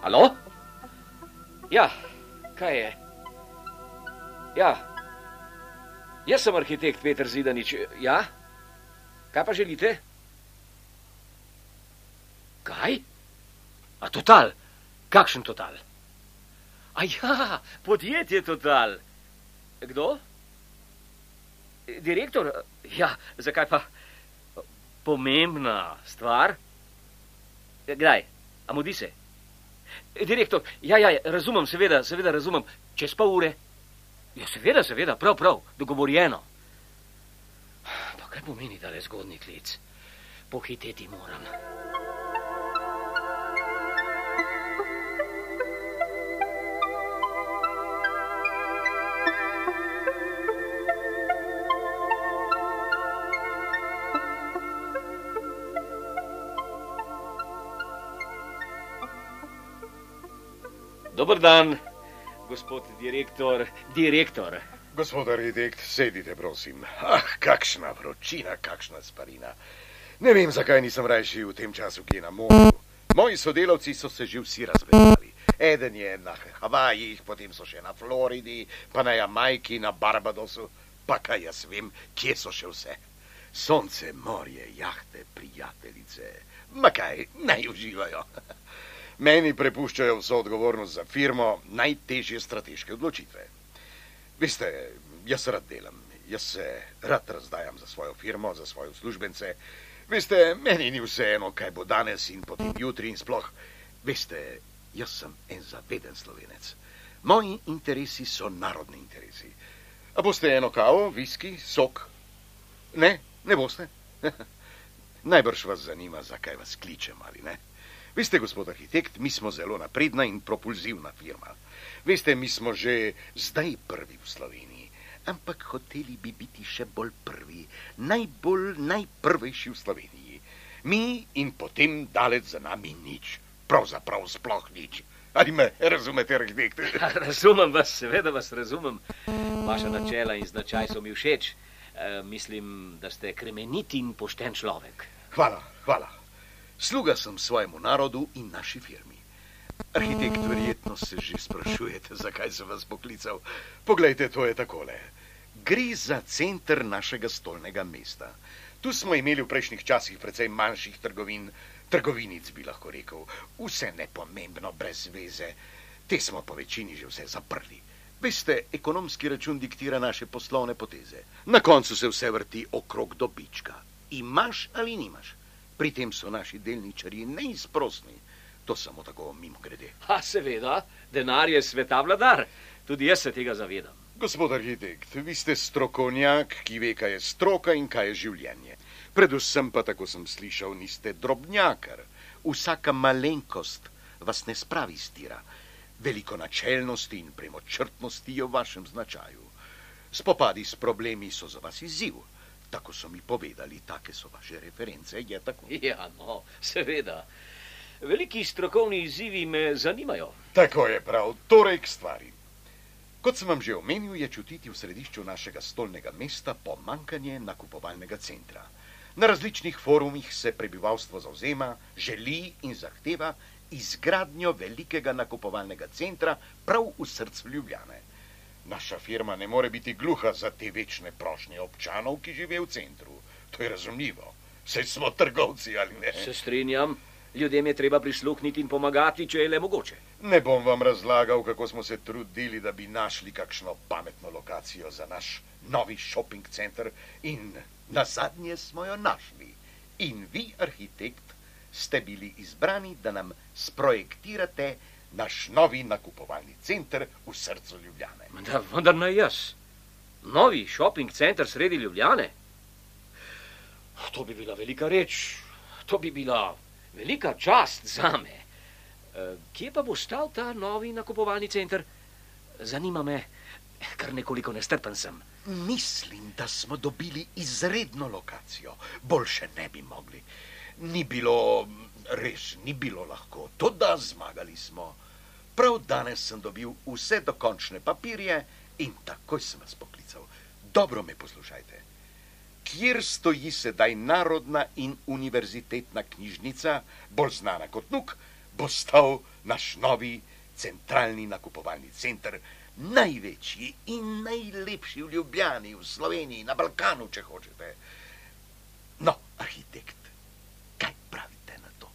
Alo? Ja, kaj je? Ja, jaz sem arhitekt Peter Zidanič. Ja? Kaj pa želite? Kaj? A Total? Kakšen Total? A ja, podjetje Total. Kdo? Direktor? Ja, zakaj pa? Pomembna stvar? Kdaj? A mudi se? Direktor, ja, razumem, seveda razumem. Čez pol ure? Ja, seveda, prav, dogovorjeno. Pa kaj pomeni tale zgodni klic? Pohiteti moram. Dober dan, gospod direktor. Gospod arhitekt, sedite, prosim. Kakšna vročina, kakšna sparina. Ne vem, zakaj nisem rajši v tem času, ki je na morju. Moji sodelavci so se že vsi razpeljali. Eden je na Havajih, potem so še na Floridi, pa na Jamajki, na Barbadosu, pa kaj jaz vem, kje so še vse. Sonce, morje, jahte, prijateljice. Ma kaj, naj uživajo. Meni prepuščajo vso odgovornost za firmo, najtežje strateške odločitve. Veste, jaz rad delam, jaz se rad razdajam za svojo firmo, za svoje uslužbence. Veste, meni ni vseeno, kaj bo danes in potem jutri in sploh. Veste, jaz sem en zaveden Slovenec. Moji interesi so narodni interesi. A boste eno kavo, viski, sok? Ne boste? Najbrž vas zanima, zakaj vas kličem, ali ne? Veste, gospod arhitekt, mi smo zelo napredna in propulzivna firma. Veste, mi smo že zdaj prvi v Sloveniji, ampak hoteli bi biti še bolj prvi, najprvejši v Sloveniji. Mi in potem daleč za nami nič, pravzaprav sploh nič. Ali me razumete, arhitekt? Razumem vas, seveda vas razumem. Vaša načela in značaj so mi všeč. Mislim, da ste kremenit in pošten človek. Hvala. Sluga sem svojemu narodu in naši firmi. Arhitekt, verjetno se že sprašujete, zakaj sem vas poklical. Poglejte, to je takole. Gre za center našega stolnega mesta. Tu smo imeli v prejšnjih časih precej manjših trgovinic, bi lahko rekel. Vse nepomembno, brez veze. Te smo po večini že vse zaprli. Veste, ekonomski račun diktira naše poslovne poteze. Na koncu se vse vrti okrog dobička. Imaš ali nimaš? Pri tem so naši delničarji neizprosni. To samo tako mimogrede. Seveda, denar je sveta vladar. Tudi jaz se tega zavedam. Gospod arhitekt, vi ste strokovnjak, ki ve, kaj je stroka in kaj je življenje. Predvsem pa, tako sem slišal, niste drobnjakar. Vsaka malenkost vas ne spravi s tira. Veliko načelnosti in premočrtnosti je v vašem značaju. Spopadi s problemi so za vas izziv. Tako so mi povedali, take so vaše reference, je tako? Ja, seveda. Veliki strokovni izzivi me zanimajo. Tako je prav, torej k stvari. Kot sem vam že omenil, je čutiti v središču našega stolnega mesta pomanjkanje nakupovalnega centra. Na različnih forumih se prebivalstvo zavzema, želi in zahteva izgradnjo velikega nakupovalnega centra prav v srcu Ljubljane. Naša firma ne more biti gluha za te večne prošnje občanov, ki živijo v centru. To je razumljivo. Saj smo trgovci, ali ne? Se strinjam. Ljudem je treba prisluhniti in pomagati, če je le mogoče. Ne bom vam razlagal, kako smo se trudili, da bi našli kakšno pametno lokacijo za naš novi shopping center in nazadnje smo jo našli. In vi, arhitekt, ste bili izbrani, da nam sprojektirate naš novi nakupovalni center v srcu Ljubljane. Vendar ne jaz. Novi shopping center sredi Ljubljane? To bi bila velika reč. To bi bila velika čast zame. Kje pa bo stal ta novi nakupovalni center? Zanima me, kar nekoliko nestrpen sem. Mislim, da smo dobili izredno lokacijo. Boljše ne bi mogli. Ni bilo lahko. Toda zmagali smo. Prav danes sem dobil vse dokončne papirje in takoj sem vas poklical. Dobro me poslušajte. Kjer stoji sedaj Narodna in univerzitetna knjižnica, bolj znana kot NUK, bo stal naš novi centralni nakupovalni center, največji in najlepši v Ljubljani, v Sloveniji, na Balkanu, če hočete. No, arhitekt, kaj pravite na to?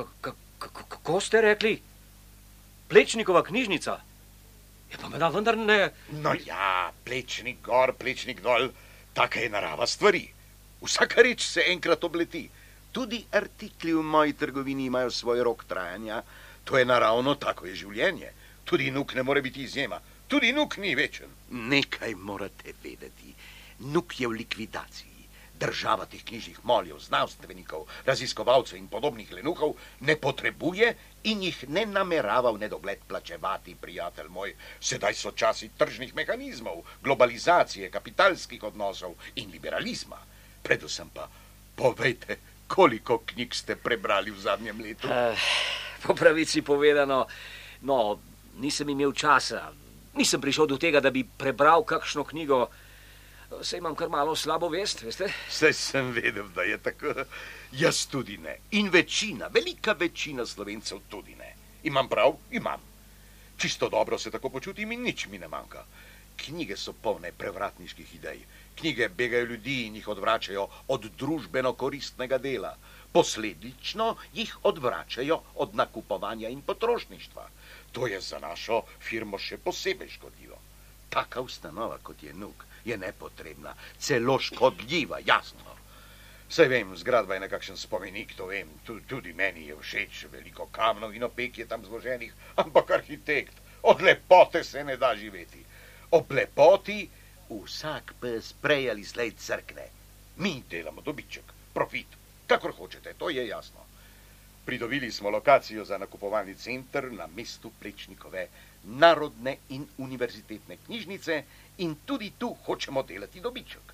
Kako ste rekli? Plečnikova knjižnica? Je pa menda vendar ne... No ja, Plečnik gor, Plečnik dol, taka je narava stvari. Vsaka reč se enkrat obleti. Tudi artikli v moji trgovini imajo svoj rok trajanja. To je naravno, tako je življenje. Tudi nuk ne more biti izjema. Tudi nuk ni večen. Nekaj morate vedeti. Nuk je v likvidaciji. Država teh knjižnih moljev, znanstvenikov, raziskovalcev in podobnih lenuhov ne potrebuje in jih ne namerava v nedogled plačevati, prijatelj moj. Sedaj so časi tržnih mehanizmov, globalizacije, kapitalskih odnosov in liberalizma. Predvsem pa, povejte, koliko knjig ste prebrali v zadnjem letu? Po pravici povedano, no, nisem imel časa. Nisem prišel do tega, da bi prebral kakšno knjigo. Saj imam kar malo slabo vest, veste? Saj sem vedel, da je tako. Jaz tudi ne. In večina, velika večina Slovencev tudi ne. Imam prav? Imam. Čisto dobro se tako počutim in nič mi ne manjka. Knjige so polne prevratniških idej. Knjige begajo ljudi in jih odvračajo od družbeno koristnega dela. Posledično jih odvračajo od nakupovanja in potrošništva. To je za našo firmo še posebej škodljivo. Taka ustanova, kot je NUK, je nepotrebna, celo škodljiva, jasno. Saj vem, zgradba je nekakšen spomenik, to vem, tudi meni je všeč, veliko kamnov in opek je tam zloženih, ampak arhitekt, od lepote se ne da živeti. Ob lepoti vsak pes prej ali slej crkne. Mi delamo dobiček, profit, kakor hočete, to je jasno. Pridobili smo lokacijo za nakupovalni center na mestu Plečnikove narodne in univerzitetne knjižnice in tudi tu hočemo delati dobiček.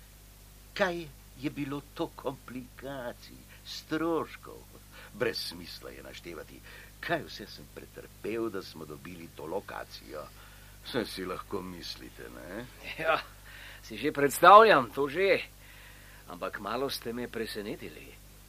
Kaj je bilo to komplikacij, stroškov? Brez smisla je naštevati, kaj vse sem pretrpel, da smo dobili to lokacijo. Vse si lahko mislite, ne? Ja, si že predstavljam, to že. Ampak malo ste me presenetili.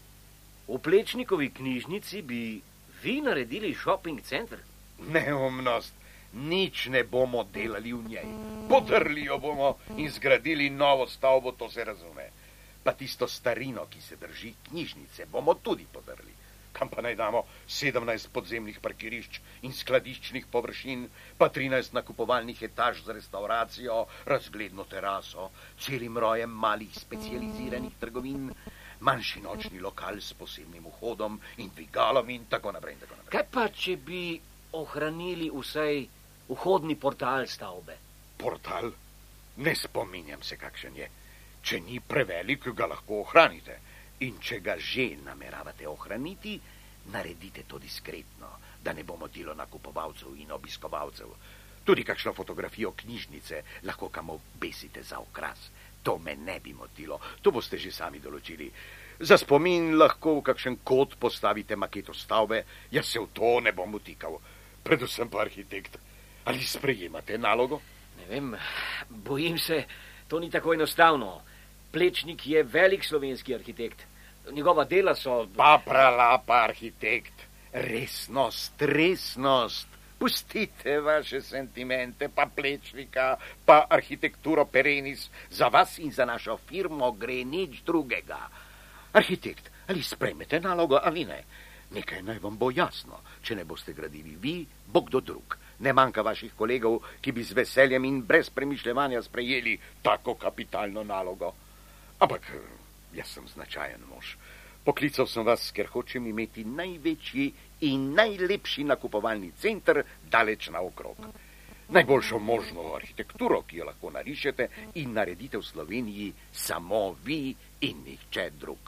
V Plečnikovi knjižnici bi vi naredili shopping center? Neumnost, nič ne bomo delali v njej. Podrli jo bomo in zgradili novo stavbo, to se razume. Pa tisto starino, ki se drži knjižnice, bomo tudi podrli. Kam pa naj damo 17 podzemnih parkirišč in skladiščnih površin, pa 13 nakupovalnih etaž za restauracijo, razgledno teraso, celim rojem malih specializiranih trgovin, manjši nočni lokal s posebnim vhodom in dvigalom in tako naprej in tako naprej. Kaj pa, če bi ohranili vsaj vhodni portal stavbe? Portal? Ne spominjam se, kakšen je. Če ni prevelik, ga lahko ohranite. In če ga že nameravate ohraniti, naredite to diskretno, da ne bo motilo nakupovalcev in obiskovalcev. Tudi kakšno fotografijo knjižnice lahko kam obesite za okras. To me ne bi motilo, to boste že sami določili. Za spomin lahko v kakšen kot postavite maketo stavbe, jaz se v to ne bom vtikal. Predvsem pa arhitekt, ali sprejemate nalogo? Ne vem, bojim se, to ni tako enostavno. Plečnik je velik slovenski arhitekt. Njegova dela so... Pa pralapa, arhitekt. Resnost, resnost. Pustite vaše sentimente, pa Plečnika, pa arhitekturo perenis. Za vas in za našo firmo gre nič drugega. Arhitekt, ali sprejmete nalogo ali ne? Nekaj naj vam bo jasno. Če ne boste gradili vi, bo kdo drug. Ne manjka vaših kolegov, ki bi z veseljem in brez premišljevanja sprejeli tako kapitalno nalogo. Ampak jaz sem značajen mož. Poklical sem vas, ker hočem imeti največji in najlepši nakupovalni center daleč naokrog. Najboljšo možno arhitekturo, ki jo lahko narišete in naredite v Sloveniji samo vi in nihče drug.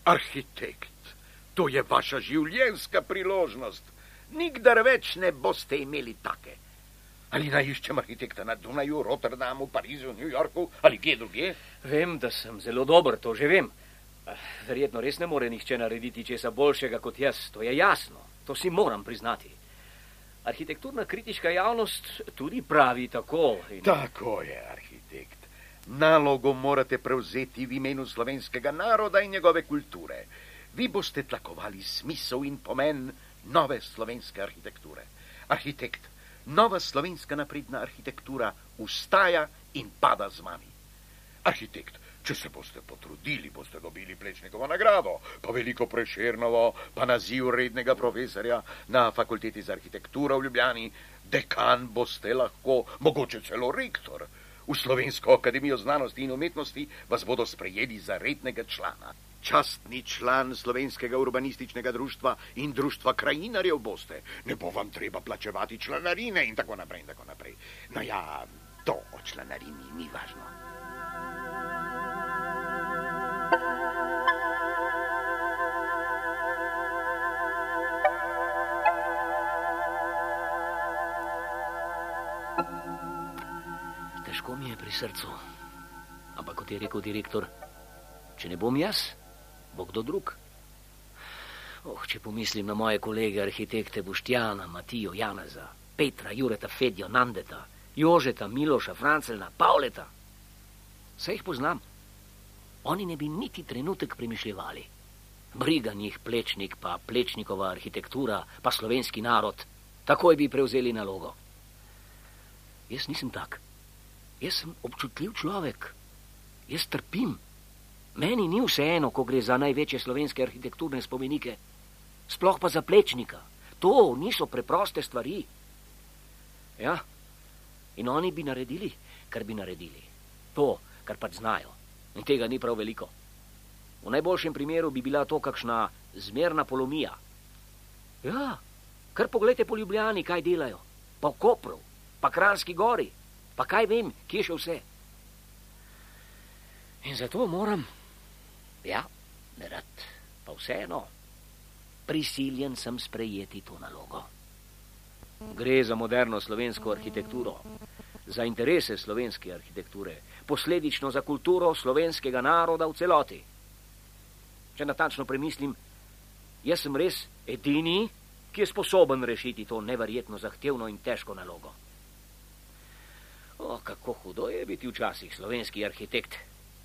Arhitekt, to je vaša življenjska priložnost. Nikdar več ne boste imeli take. Ali naj iščem arhitekta na Dunaju, Rotterdamu, Parizu, New Yorku ali kje drugje? Vem, da sem zelo dober, to že vem. Verjetno res ne more nihče narediti česa boljšega kot jaz, to je jasno. To si moram priznati. Arhitekturna kritiška javnost tudi pravi tako. Tako je, arhitekt. Nalogo morate prevzeti v imenu slovenskega naroda in njegove kulture. Vi boste tlakovali smisel in pomen nove slovenske arhitekture. Arhitekt, nova slovenska napredna arhitektura vstaja in pada z vami. Arhitekt, če se boste potrudili, boste dobili Plečnikovo nagrado, pa veliko Prešernovo, pa naziv rednega profesorja na fakulteti za arhitekturo v Ljubljani, dekan boste lahko, mogoče celo rektor. V Slovensko akademijo znanosti in umetnosti vas bodo sprejeli za rednega člana. Častni član Slovenskega urbanističnega društva in društva krajinarjev boste. Ne bo vam treba plačevati članarine in tako naprej in tako naprej. No ja, to o članarini ni važno. Težko mi je pri srcu. Ampak kot je rekel direktor, če ne bom jaz, bo kdo drug. Če pomislim na moje kolege arhitekte Boštjana, Matijo, Janeza, Petra, Jureta, Fedjo, Nandeta, Jožeta, Miloša, Francelna, Pavleta. Saj jih poznam. Oni ne bi niti trenutek premišljevali. Briga njih Plečnik, pa Plečnikova arhitektura, pa slovenski narod. Takoj bi prevzeli nalogo. Jaz nisem tak. Jaz sem občutljiv človek. Jaz trpim. Meni ni vseeno, ko gre za največje slovenske arhitekturne spomenike. Sploh pa za Plečnika. To niso preproste stvari. Ja, in oni bi naredili, kar bi naredili. To, kar pač znajo. In tega ni prav veliko. V najboljšem primeru bi bila to kakšna zmerna polomija. Ja, kar poglejte po Ljubljani, kaj delajo. Pa v Kopru, pa Kranjski gori. Pa kaj vem, kje še vse. In zato moram, ja, nerad, pa vseeno, prisiljen sem sprejeti to nalogo. Gre za moderno slovensko arhitekturo, za interese slovenske arhitekture, posledično za kulturo slovenskega naroda v celoti. Če natančno premislim, jaz sem res edini, ki je sposoben rešiti to neverjetno zahtevno in težko nalogo. Kako hudo je biti včasih slovenski arhitekt.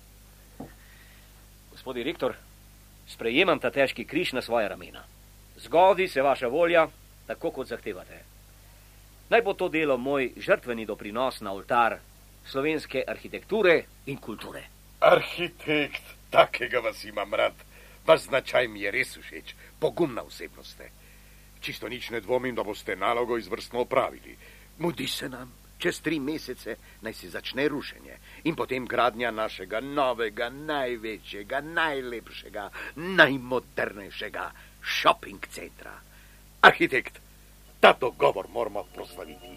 Gospod direktor, sprejemam ta težki križ na svoja ramena. Zgodi se vaša volja, tako kot zahtevate. Naj bo to delo moj žrtveni doprinos na oltar slovenske arhitekture in kulture. Arhitekt, takega vas imam rad. Vaš značaj mi je res všeč, pogumna osebnost ste. Čisto nič ne dvomim, da boste nalogo izvrstno opravili. Mudi se nam. Čez 3 mesece naj se začne rušenje in potem gradnja našega novega, največjega, najlepšega, najmodernejšega shopping centra. Arhitekt, ta dogovor moramo proslaviti.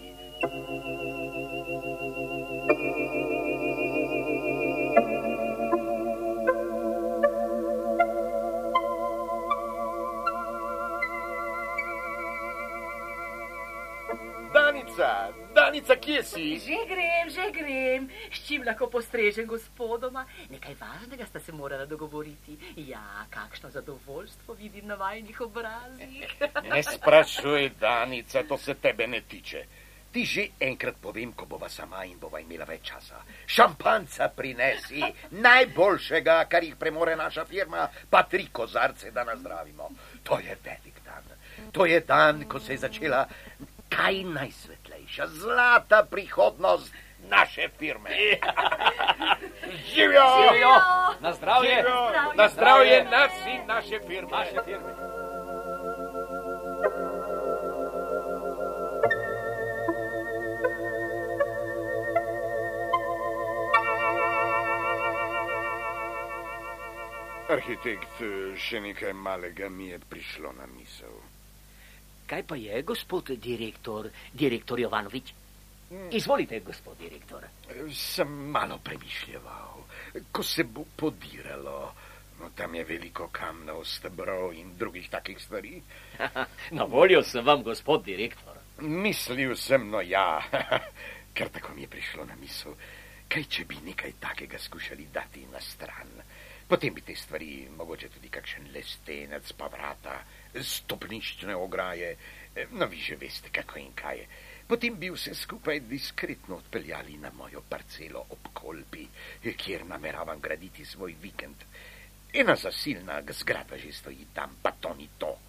Danica, kje si? Že grem. S čim lahko postrežem gospodoma? Nekaj važnega sta se morala dogovoriti. Ja, kakšno zadovoljstvo vidim na vajinih obrazih. Ne sprašuj, Danica, to se tebe ne tiče. Ti že enkrat povem, ko bova sama in bova imela več časa. Šampanca prinesi, najboljšega, kar jih premore naša firma, pa 3 kozarce, da nas zdravimo. To je velik dan. To je dan, ko se je začela kaj najsvetlejša, zlata prihodnost naše firme. Živijo! Živijo! Na zdravje! Živijo! Na zdravje nas in naše firme. Arhitekt, še nekaj malega mi je prišlo na misel. Kaj pa je, gospod direktor Jovanovič? Izvolite, gospod direktor. Sem malo premišljeval, ko se bo podiralo. No, tam je veliko kamnov, stebrov in drugih takih stvari. Na voljo sem vam, gospod direktor. Mislil sem, no ja, ker tako mi je prišlo na misel. Kaj, če bi nekaj takega skušali dati na stran? Potem bi te stvari, mogoče tudi kakšen lestenec, pa vrata, stopniščne ograje, no vi že veste, kako in kaj. Potem bi vse skupaj diskretno odpeljali na mojo parcelo ob Kolpi, kjer nameravam graditi svoj vikend. Ena zasilna zgradba že stoji tam, pa to ni to.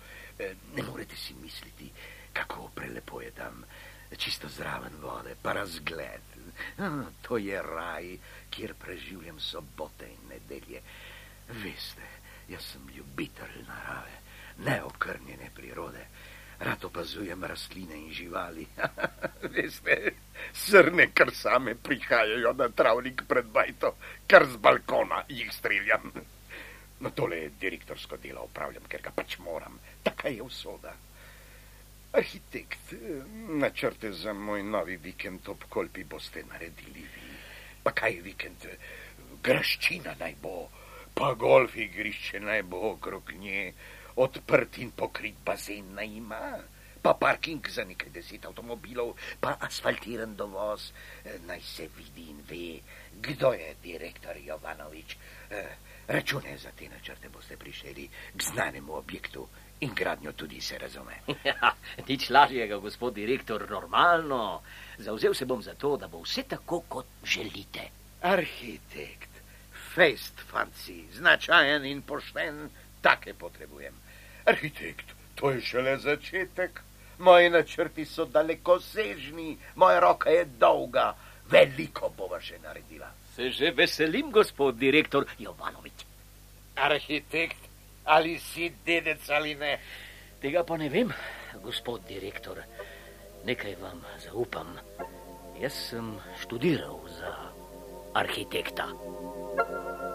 Ne morete si misliti, kako prelepo je tam, čisto zraven vode, pa razgled. To je raj, kjer preživljam sobote in nedelje. Veste, jaz sem ljubitelj narave, neokrnjene prirode. Rad opazujem rastline in živali. Veste, srne kar same prihajajo na travnik pred bajto, kar z balkona jih streljam. No, tole direktorsko delo opravljam, ker ga pač moram. Taka je usoda. Arhitekt, načrte za moj novi vikend ob Kolpi boste naredili vi. Pa kaj vikend? Graščina naj bo, pa golf igrišče naj bo okrog nje, odprt in pokrit bazen naj ima, pa parking za nekaj 10 avtomobilov, pa asfaltiran dovoz. Naj se vidi in ve, kdo je direktor Jovanovič. Račune za te načrte boste prišeli k znanemu objektu in gradnjo tudi se razume. Ja, nič lažjega, gospod direktor, normalno. Zavzel se bom za to, da bo vse tako, kot želite. Arhitekt, fejst fanci, značajen in pošten, take potrebujem. Arhitekt, to je šele začetek. Moji načrti so dalekosežni, moja roka je dolga, veliko bova še naredila. Se že veselim, gospod direktor Jovanovič. Arhitekt, ali si dedec ali ne? Tega pa ne vem, gospod direktor. Nekaj vam zaupam. Jaz sem študiral za arhitekta.